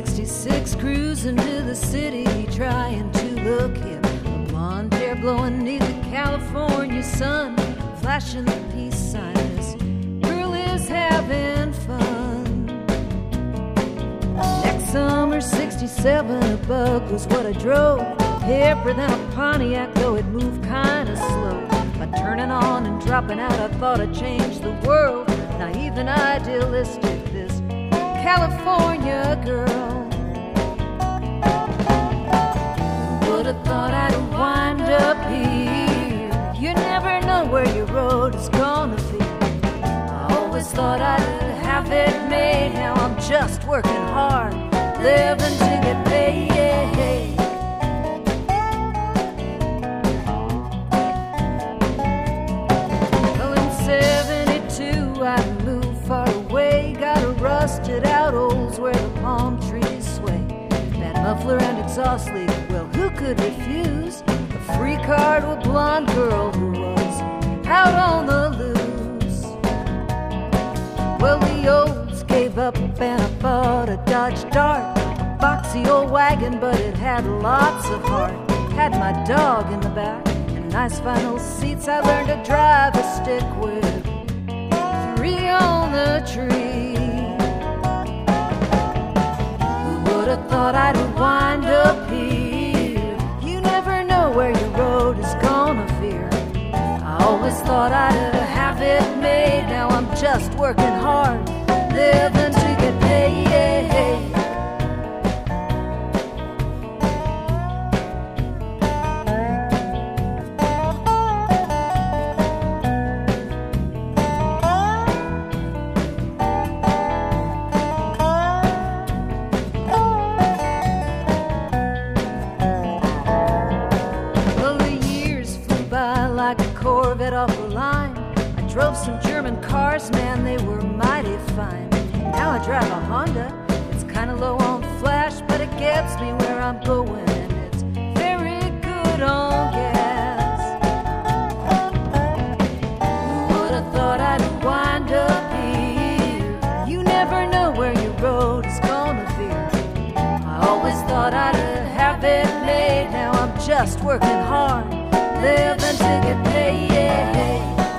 66 cruising to the city, trying to look hip. A blonde hair blowing neath the California sun, flashing the peace sign. This girl is having fun. Next summer, 67, a bug was what I drove. Hipper than a Pontiac, though it moved kinda slow. By turning on and dropping out, I thought I'd change the world. Naive and idealistic, this California girl. Who would have thought I'd wind up here? You never know where your road is gonna veer. I always thought I'd have it made. Now I'm just working hard, living to get paid. Well, in 72 I moved far away, got a rusted out Olds where the palm trees sway. That muffler and exhaust leak, well, who could refuse a free car to a blonde girl who was out on the loose? Well, the Olds gave up and I bought a Dodge Dart, a boxy old wagon, but it had lots of heart. Had my dog in the back and nice vinyl seats. I learned to drive a stick with 3 on the tree. Who would have thought I'd wind up here? You never know where your road is gonna veer. I always thought I'd have it made. Now I'm just working hard, living to get paid. Like a Corvette off the line. I drove some German cars, man, they were mighty fine. Now I drive a Honda. It's kind of low on flash, but it gets me where I'm going, and it's very good on gas. Who would have thought I'd wind up here? You never know where your road is gonna veer. I always thought I'd have it made. Now I'm just working hard, living to get paid.